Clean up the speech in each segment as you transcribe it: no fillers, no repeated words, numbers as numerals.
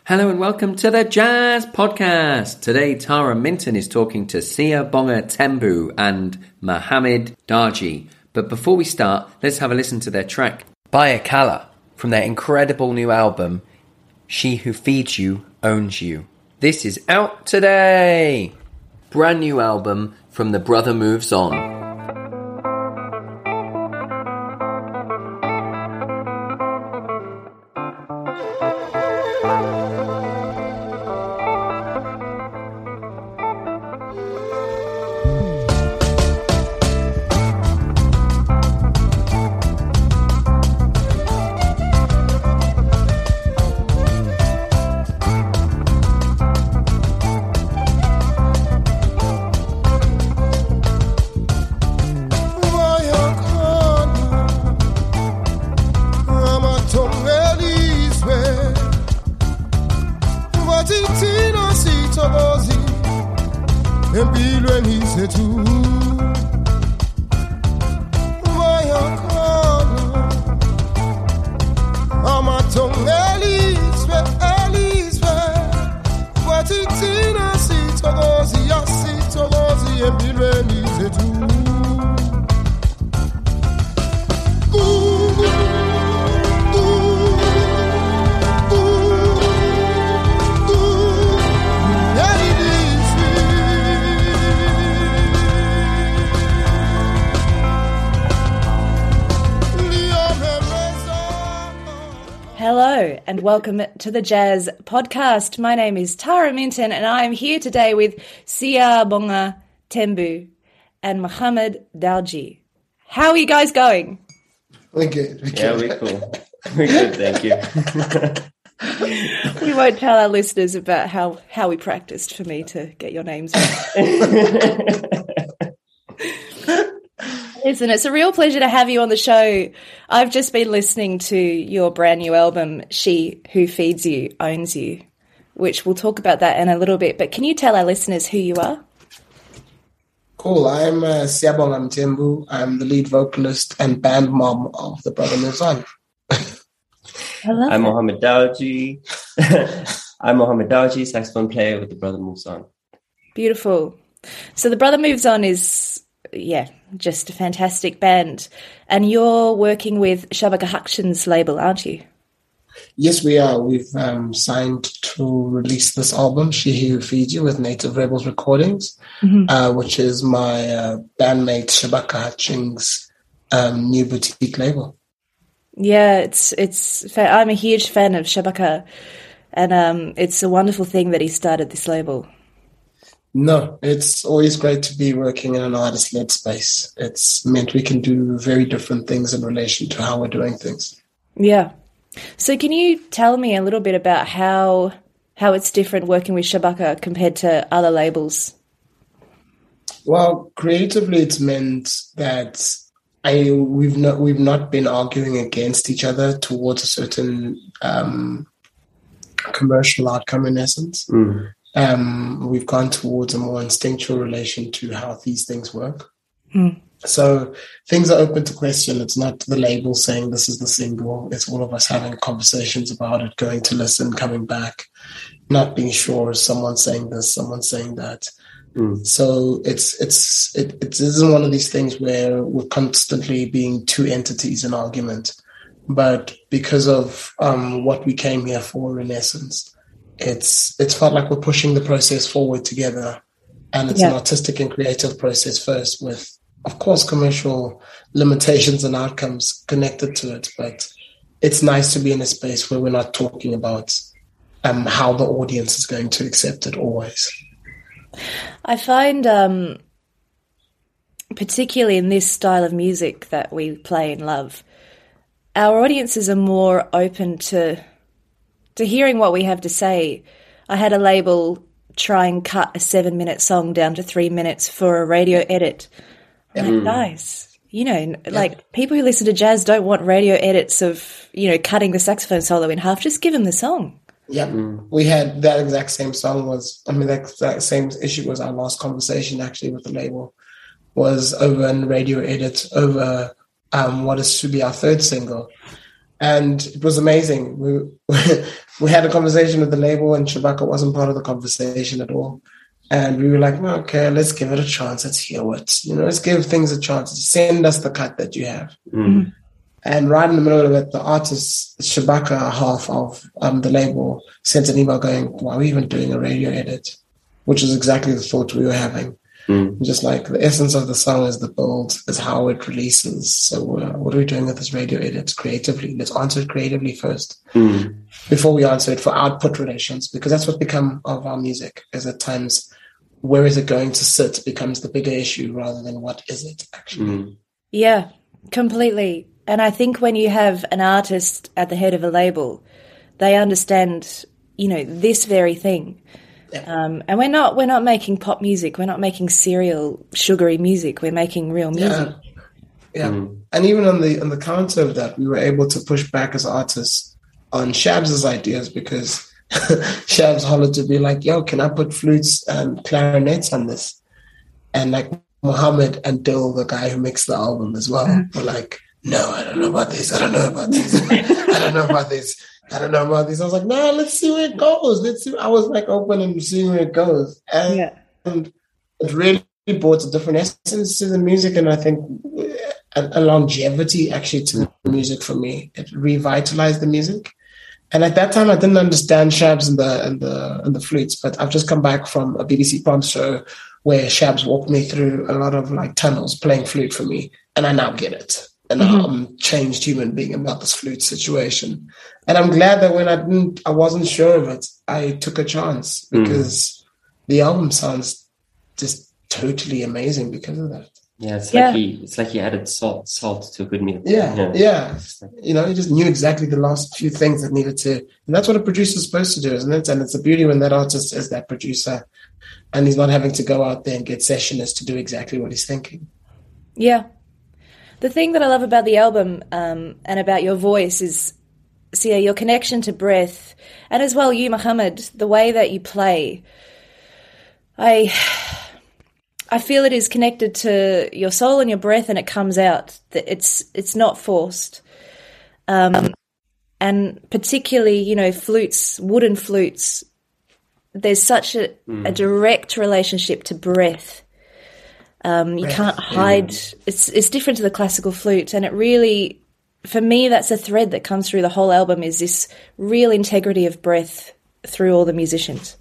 Hello and welcome to the Jazz Podcast. Today, Tara Minton is talking to Sia Bonga Tembu and Mohammed Darji. But before we start, let's have a listen to their track, Bayakala, from their incredible new album, She Who Feeds You Owns You. This is out today! Brand new album from The Brother Moves On. Hello and welcome to the Jazz Podcast. My name is Tara Minton and I'm here today with Sia Bonga Tembu and Mohammed Darji. How are you guys going? We're good. Yeah, we're cool. We're good, thank you. We won't tell our listeners about how we practiced for me to get your names right. Listen, it's a real pleasure to have you on the show. I've just been listening to your brand new album, She Who Feeds You Owns You, which we'll talk about that in a little bit. But can you tell our listeners who you are? Cool. I'm Sia Bonga Tembu. I'm the lead vocalist and band mom of The Brother Moves On. I'm Mohammed Darji. I'm Mohammed Darji, saxophone player with The Brother Moves On. Beautiful. So The Brother Moves On is... just a fantastic band. And you're working with Shabaka Hakshin's label, aren't you? Yes, we are. We've signed to release this album, She Who Feeds You, with Native Rebels Recordings, which is my bandmate Shabaka Hakshin's new boutique label. Yeah, I'm a huge fan of Shabaka, and it's a wonderful thing that he started this label. No, it's always great to be working in an artist-led space. It's meant we can do very different things in relation to how we're doing things. Yeah. So can you tell me a little bit about how it's different working with Shabaka compared to other labels? Well, creatively, it's meant that we've not been arguing against each other towards a certain commercial outcome, in essence. We've gone towards a more instinctual relation to how these things work. So things are open to question. It's not the label saying this is the single. It's all of us having conversations about it, going to listen, coming back, not being sure. Is someone saying this, someone saying that. So it isn't one of these things where we're constantly being two entities in argument. But because of what we came here for, in essence, it's felt like we're pushing the process forward together, and it's an artistic and creative process first, with, of course, commercial limitations and outcomes connected to it. But it's nice to be in a space where we're not talking about how the audience is going to accept it always. I find, particularly in this style of music that we play and love, our audiences are more open to hearing what we have to say. I had a label try and cut a 7-minute song down to 3 minutes for a radio edit. I'm like, guys, like people who listen to jazz don't want radio edits of, cutting the saxophone solo in half. Just give them the song. Yeah, we had that exact same song that same issue was our last conversation actually with the label, was over a radio edit over what is to be our third single. And it was amazing. We had a conversation with the label, and Shabaka wasn't part of the conversation at all. And we were like, well, okay, let's give it a chance. Let's hear let's give things a chance. Send us the cut that you have. Mm. And right in the middle of it, the artist, Shabaka, half of the label, sent an email going, why are we even doing a radio edit? Which is exactly the thought we were having. Mm. Just like the essence of the song is the build, is how it releases. So what are we doing with this radio edit creatively? Let's answer it creatively first before we answer it for output relations, because that's what become of our music, is at times where is it going to sit becomes the bigger issue rather than what is it actually. Yeah, completely. And I think when you have an artist at the head of a label, they understand, this very thing. Yeah. And we're not making pop music. We're not making serial, sugary music. We're making real music. Yeah. And even on the counter of that, we were able to push back as artists on Shabs' ideas, because Shabs hollered to be like, yo, can I put flutes and clarinets on this? And like Mohammed and Dill, the guy who mixed the album as well, were like, no, I don't know about this. I don't know about this. I don't know about this. I don't know about this. I was like, no, let's see where it goes. Let's see. I was like open and seeing where it goes. And it really brought a different essence to the music. And I think a longevity actually to the music for me. It revitalized the music. And at that time, I didn't understand Shabs and the flutes, but I've just come back from a BBC Proms show where Shabs walked me through a lot of like tunnels playing flute for me. And I now get it. And I'm a changed human being about this flute situation. And I'm glad that when I wasn't sure of it, I took a chance, because the album sounds just totally amazing because of that. Yeah, it's like he added salt to a good meal. Yeah. You just knew exactly the last few things that needed to, and that's what a producer is supposed to do, isn't it? And it's the beauty when that artist is that producer, and he's not having to go out there and get sessionists to do exactly what he's thinking. Yeah. The thing that I love about the album and about your voice is, Sia, your connection to breath, and as well you, Mohammed, the way that you play. I feel it is connected to your soul and your breath, and it comes out. It's not forced. And particularly, flutes, wooden flutes, there's such a direct relationship to breath. You can't hide. It's different to the classical flute, and it really, for me, that's a thread that comes through the whole album, is this real integrity of breath through all the musicians.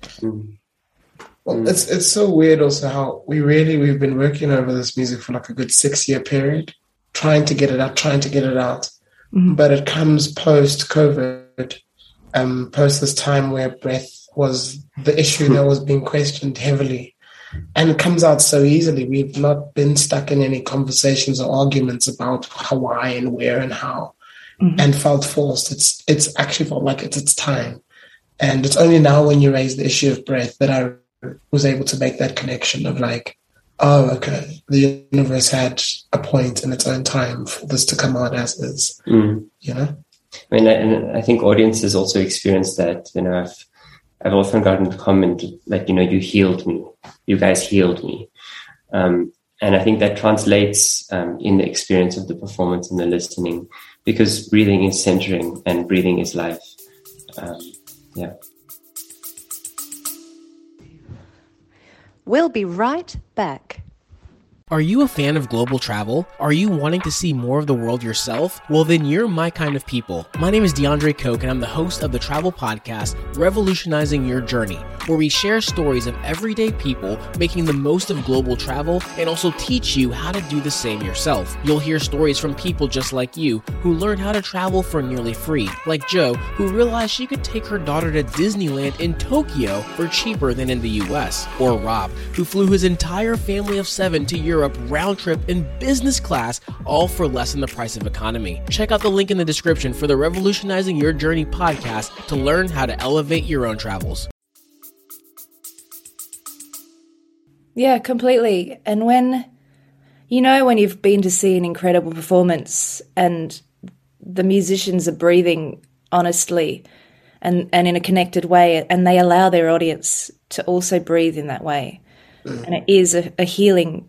Well, it's so weird also how we've been working over this music for like a good 6-year period, trying to get it out. But it comes post-COVID, post this time where breath was the issue that was being questioned heavily. And it comes out so easily. We've not been stuck in any conversations or arguments about how, why, and where, and how, and felt forced. It's actually felt like it's time. And it's only now when you raise the issue of breath that I was able to make that connection of like, oh, okay, the universe had a point in its own time for this to come out as is, I mean, and I think audiences also experience that. I've often gotten the comment like, you healed me. You guys healed me. And I think that translates in the experience of the performance and the listening, because breathing is centering and breathing is life. We'll be right back. Are you a fan of global travel? Are you wanting to see more of the world yourself? Well, then you're my kind of people. My name is DeAndre Koch, and I'm the host of the travel podcast, Revolutionizing Your Journey, where we share stories of everyday people making the most of global travel and also teach you how to do the same yourself. You'll hear stories from people just like you who learned how to travel for nearly free, like Jo, who realized she could take her daughter to Disneyland in Tokyo for cheaper than in the US, or Rob, who flew his entire family of 7 to Europe round trip in business class, all for less than the price of economy. Check out the link in the description for the Revolutionizing Your Journey podcast to learn how to elevate your own travels. Yeah, completely. And when you've been to see an incredible performance and the musicians are breathing honestly and in a connected way, and they allow their audience to also breathe in that way. And it is a healing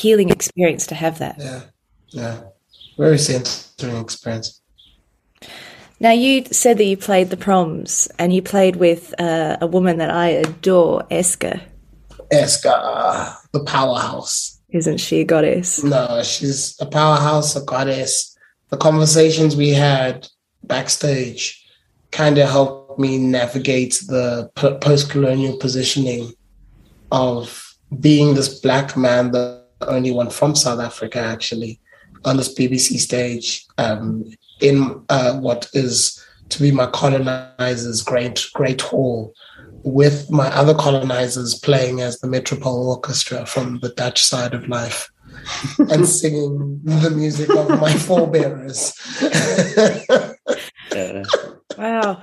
experience to have that. Yeah. Very centering experience. Now, you said that you played the Proms, and you played with a woman that I adore, Eska. Eska, the powerhouse. Isn't she a goddess? No, she's a powerhouse, a goddess. The conversations we had backstage kind of helped me navigate the post-colonial positioning of being this Black man, the only one from South Africa, actually, on this BBC stage, in what is to be my colonizers' great hall, with my other colonizers playing as the Metropole Orchestra from the Dutch side of life and singing the music of my forebearers. Wow.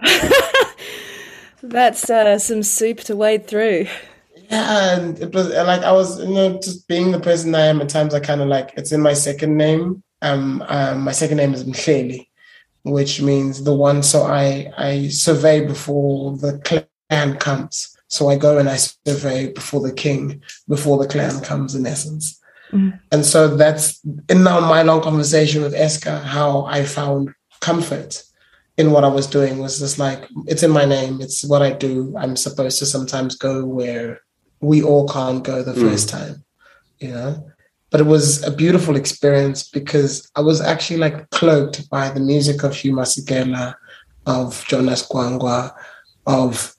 That's some soup to wade through. Yeah, and it was like I was, just being the person I am at times, I kind of like, it's in my second name. My second name is Mhleli, which means the one. So I survey before the clan comes. So I go and I survey before the king, before the clan comes, in essence. Mm. And so that's in now my long conversation with Eska, how I found comfort in what I was doing was just like, it's in my name. It's what I do. I'm supposed to sometimes go where we all can't go the first time, But it was a beautiful experience because I was actually like cloaked by the music of Hugh Masekela, of Jonas Gwangwa, of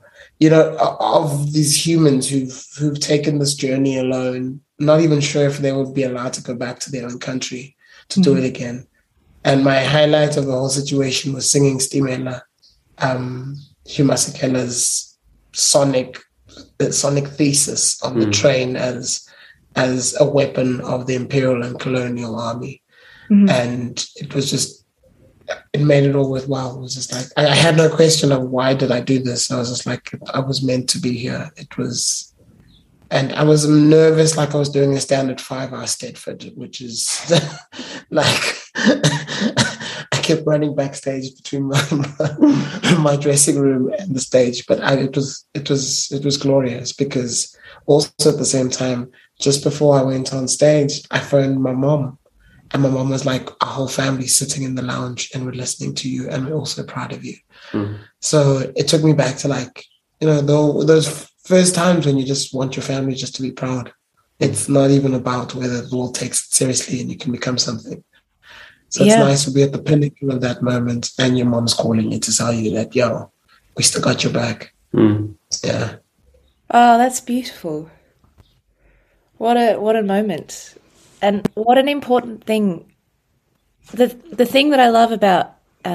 these humans who've taken this journey alone, not even sure if they would be allowed to go back to their own country to do it again. And my highlight of the whole situation was singing Stimela, Hugh Masekela's sonic thesis on the train as a weapon of the imperial and colonial army. Mm-hmm. And it made it all worthwhile. It was just like, I had no question of why did I do this. I was just like, I was meant to be here. And I was nervous, like I was doing a standard 5-hour Stedford, which is like, I kept running backstage between my dressing room and the stage. But it was glorious because also at the same time, just before I went on stage, I phoned my mom. And my mom was like, our whole family's sitting in the lounge and we're listening to you and we're also proud of you. Mm. So it took me back to like, those first times when you just want your family just to be proud. It's not even about whether the world takes it seriously and you can become something. So it's nice to be at the pinnacle of that moment and your mom's calling you to tell you that, we still got your back. Mm. Yeah. Oh, that's beautiful. What a moment. And what an important thing. The thing that I love about,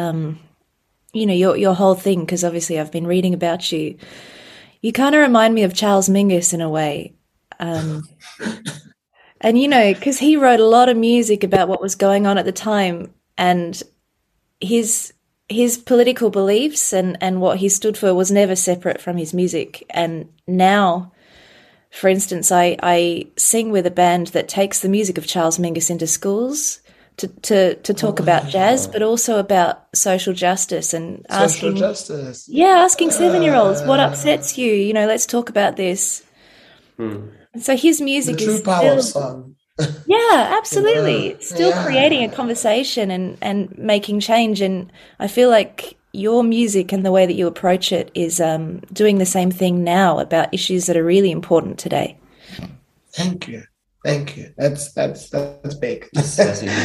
your whole thing, because obviously I've been reading about you, you kind of remind me of Charles Mingus in a way. And, because he wrote a lot of music about what was going on at the time and his political beliefs and what he stood for was never separate from his music. And now, for instance, I sing with a band that takes the music of Charles Mingus into schools to talk about jazz, but also about social justice and asking 7-year-olds what upsets you. Let's talk about this. And so his music the true is power of song. Yeah, absolutely. Still creating a conversation and making change. And I feel like your music and the way that you approach it is doing the same thing now about issues that are really important today. Thank you. That's big. That's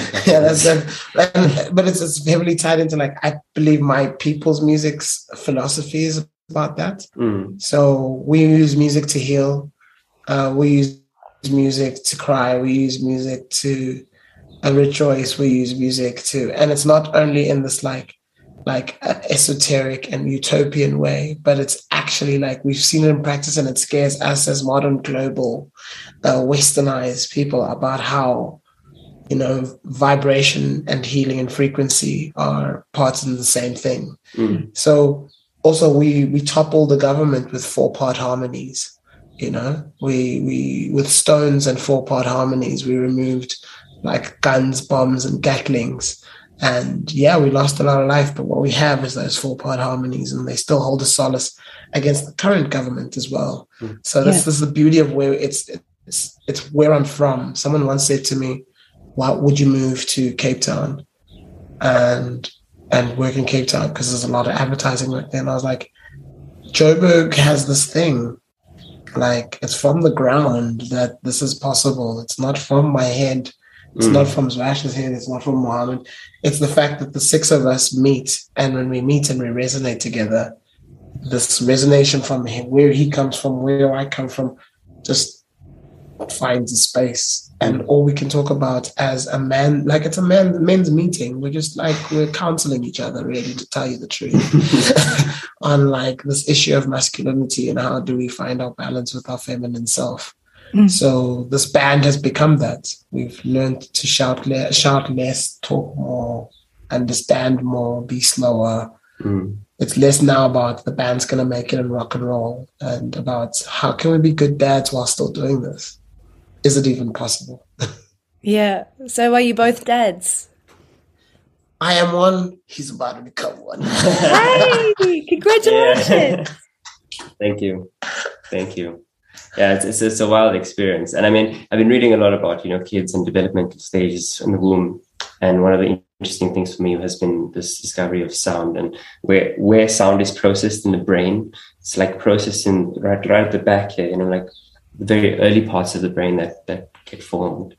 but it's heavily tied into like I believe my people's music's philosophy is about that. Mm. So we use music to heal. We use music to cry. We use music to rejoice. We use music to, and it's not only in this like esoteric and utopian way, but it's actually like we've seen it in practice, and it scares us as modern global westernized people about how vibration and healing and frequency are parts of the same thing. So also we topple the government with 4-part harmonies. We with stones and 4-part harmonies, we removed like guns, bombs, and gatlings. And we lost a lot of life, but what we have is those 4-part harmonies, and they still hold a solace against the current government as well. So this is the beauty of where it's where I'm from. Someone once said to me, "Why would you move to Cape Town?" And and work in Cape Town because there's a lot of advertising work there. And I was like, Joburg has this thing, like it's from the ground that this is possible. It's not from my head. It's not from Zwash's head. It's not from Mohammed. It's the fact that the six of us meet, and when we meet and we resonate together, this resonation from him, where he comes from, where I come from, just finds a space. And all we can talk about as a man, like it's a men's meeting. We're just like, we're counseling each other, really, to tell you the truth, on like this issue of masculinity and how do we find our balance with our feminine self. So this band has become that. We've learned to shout less, talk more, understand more, be slower. It's less now about the band's going to make it in rock and roll, and about how can we be good dads while still doing this? Is it even possible? Yeah. So are you both dads? I am one. He's about to become one. Hey, congratulations. Yeah. Thank you. Yeah, it's a wild experience. And I mean, I've been reading a lot about, kids and developmental stages in the womb. And one of the interesting things for me has been this discovery of sound, and where sound is processed in the brain. It's like processing right at the back here, like the very early parts of the brain that get formed.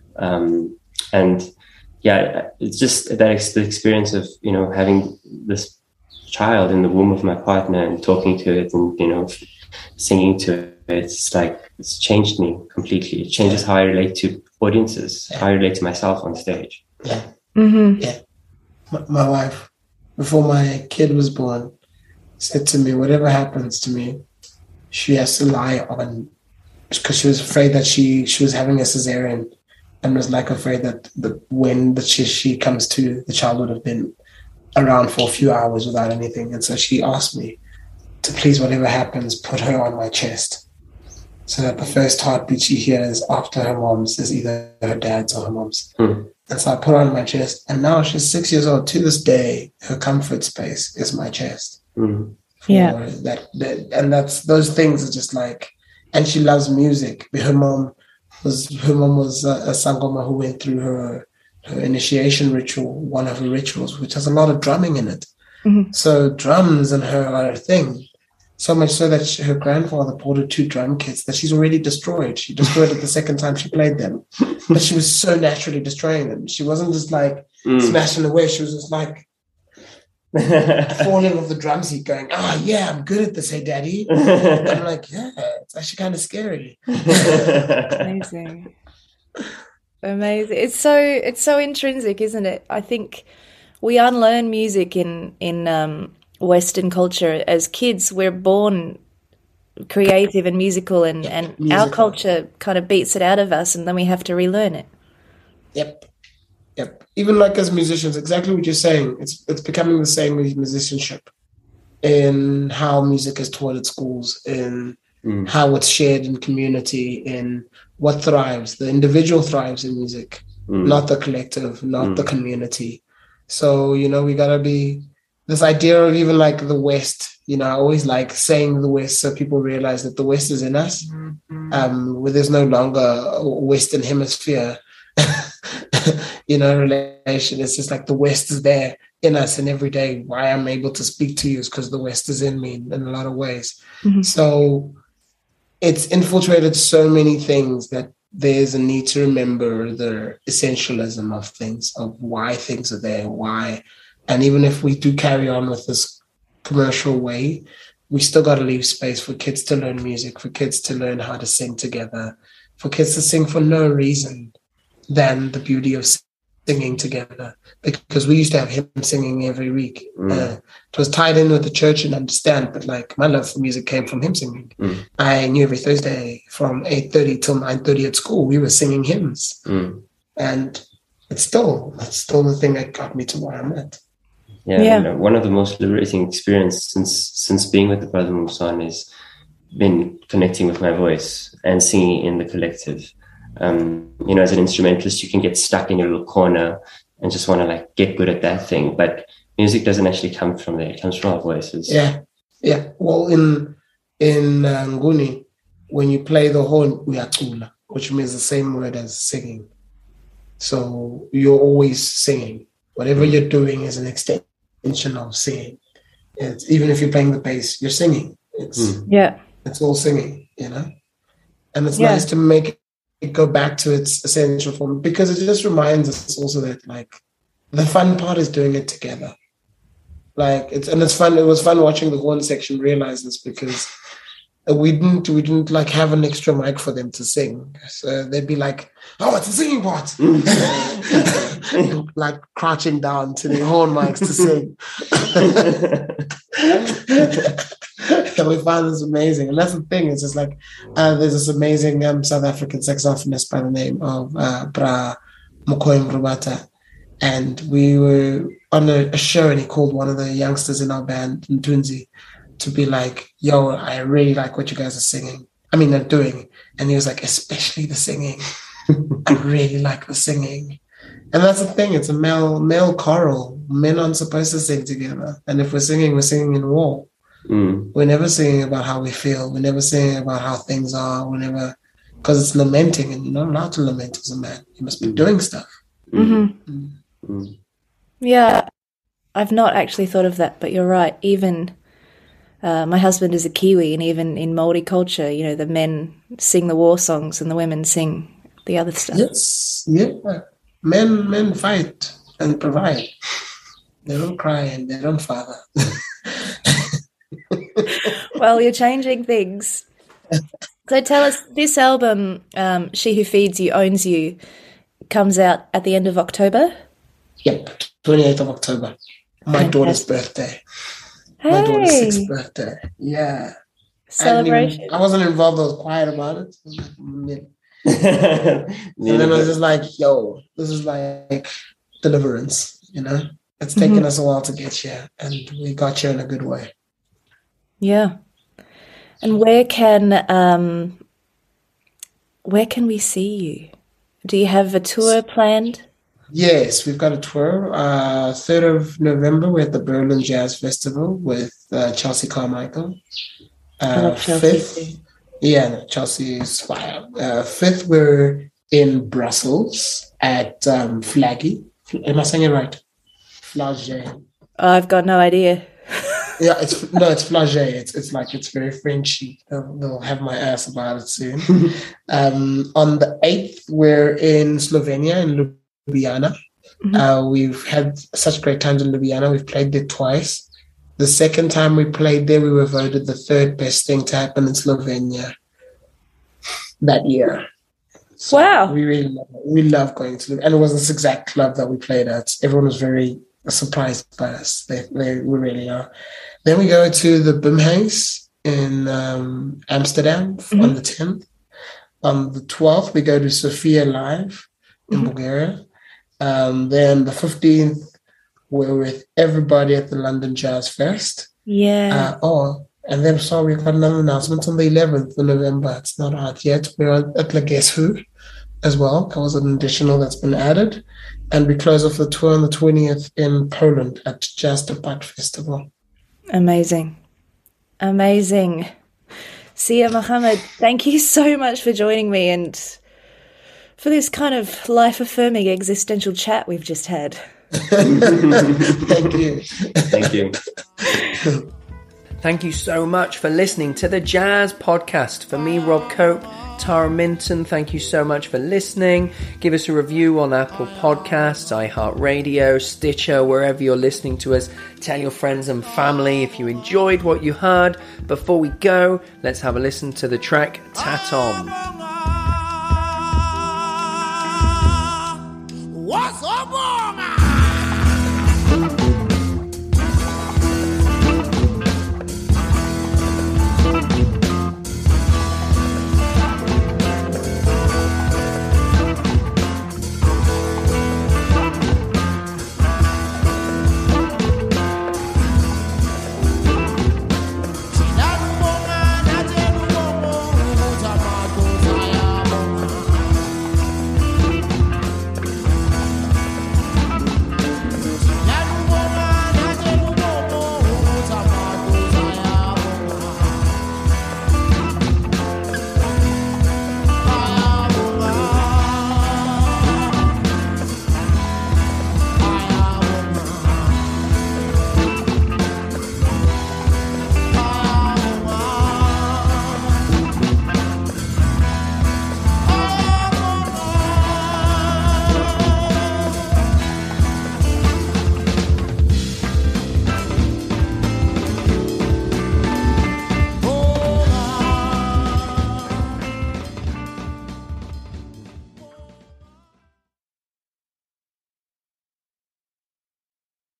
And yeah, it's just the experience of, having this child in the womb of my partner and talking to it and, singing to it. It's like, it's changed me completely. It changes how I relate to audiences, how I relate to myself on stage. Yeah. Mm-hmm. Yeah. My wife, before my kid was born, said to me, whatever happens to me, she has to lie on, because she was afraid that she was having a cesarean, and was like afraid that when she comes to, the child would have been around for a few hours without anything. And so she asked me to please, whatever happens, put her on my chest, so that the first heartbeat she hears after her mom's is either her dad's or her mom's. And so I put her on my chest, and now she's 6 years old. To this day, her comfort space is my chest. Yeah. And that's, those things are just like, and she loves music. Her mom was a sangoma who went through her initiation ritual, one of her rituals, which has a lot of drumming in it. So drums and her are a thing. So much so that her grandfather bought her 2 drum kits that she's already destroyed. She destroyed it the second time she played them. But she was so naturally destroying them. She wasn't just like smashing away. She was just like falling off the drum seat going, yeah, I'm good at this, hey, daddy. And I'm like, yeah, it's actually kind of scary. Amazing. It's so intrinsic, isn't it? I think we unlearn music in Western culture. As kids, we're born creative and musical, and musical. Our culture kind of beats it out of us, and then we have to relearn it. Yep. Even like as musicians, exactly what you're saying. It's becoming the same with musicianship, in how music is taught at schools, in how it's shared in community, in what thrives. The individual thrives in music, not the collective, not the community. So, we gotta be, this idea of even like the West, I always like saying the West so people realize that the West is in us, where there's no longer a Western hemisphere, relation. It's just like the West is there in us, and every day why I'm able to speak to you is because the West is in me in a lot of ways. So it's infiltrated so many things that there's a need to remember the essentialism of things, of why things are there, why. And even if we do carry on with this commercial way, we still got to leave space for kids to learn music, for kids to learn how to sing together, for kids to sing for no reason than the beauty of singing together. Because we used to have hymn singing every week. It was tied in with the church and understand, but like my love for music came from hymn singing. I knew every Thursday from 8:30 till 9:30 at school, we were singing hymns. And it's still the thing that got me to where I'm at. Yeah. One of the most liberating experiences since being with the Brother Mumsane has been connecting with my voice and singing in the collective. As an instrumentalist, you can get stuck in your little corner and just want to like get good at that thing. But music doesn't actually come from there. It comes from our voices. Yeah. Well, in Nguni, when you play the horn, uyacula, which means the same word as singing. So you're always singing. Whatever you're doing is an extension intention of singing. It's, even if you're playing the bass, you're singing. It's all singing, you know? And it's nice to make it go back to its essential form, because it just reminds us also that, like, the fun part is doing it together. Like, it's fun. It was fun watching the horn section realize this, because we didn't like have an extra mic for them to sing. So they'd be like, "Oh, it's a singing part," like crouching down to the horn mics to sing. And we found this amazing. And that's the thing. It's just like there's this amazing South African saxophonist by the name of Bra Mokoeng Rubata. And we were on a show, and he called one of the youngsters in our band, Ntunzi, to be like, "Yo, I really like what you guys are doing." And he was like, "Especially the singing. I really like the singing." And that's the thing. It's a male choral. Men aren't supposed to sing together. And if we're singing in war. We're never singing about how we feel. We're never singing about how things are. Because it's lamenting, and you're not allowed to lament as a man. You must be doing stuff. Yeah, I've not actually thought of that, but you're right. Even my husband is a Kiwi, and even in Māori culture, you know, the men sing the war songs and the women sing the other stuff. Yes, yeah. Men fight and provide. They don't cry and they don't father. Well, you're changing things. So tell us, this album, She Who Feeds You Owns You, comes out at the end of October? Yep, 28th of October. My daughter's birthday. Hey. My daughter's 6th birthday. Yeah. Celebration. I wasn't involved. I was quiet about it. And then I was just like, yo, this is like deliverance, you know? It's taken us a while to get here, and we got here in a good way. Yeah. And where can we see you? Do you have a tour planned? Yes, we've got a tour. 3rd of November, we're at the Berlin Jazz Festival with Chelsea Carmichael. I love Chelsea. 5th, Chelsea is fire. 5th, we're in Brussels at Flaggy. Am I saying it right? Flagey. Oh, I've got no idea. Yeah, it's Flagey. It's very Frenchy. They'll have my ass about it soon. On the 8th, we're in Slovenia, in Ljubljana. We've had such great times in Ljubljana. We've played there twice. The second time we played there, we were voted the 3rd best thing to happen in Slovenia that year. So wow. We love going to, and it was this exact club that we played at. Everyone was very surprised by us. We really are. Then we go to the Bimhuis in Amsterdam on the 10th. On the 12th, we go to Sofia Live in Bulgaria. Then the 15th, we're with everybody at the London Jazz Fest. Yeah. And then we've got another announcement on the 11th of November. It's not out yet. We're at La Guess Who as well. That was an additional that's been added. And we close off the tour on the 20th in Poland at Jazz Debate Festival. Amazing. Sia Mohammed, thank you so much for joining me and for this kind of life-affirming existential chat we've just had. Thank you. Thank you. Thank you so much for listening to the Jazz Podcast. For me, Rob Cope, Tara Minton, thank you so much for listening. Give us a review on Apple Podcasts, iHeartRadio, Stitcher, wherever you're listening to us. Tell your friends and family if you enjoyed what you heard. Before we go, let's have a listen to the track Tat On.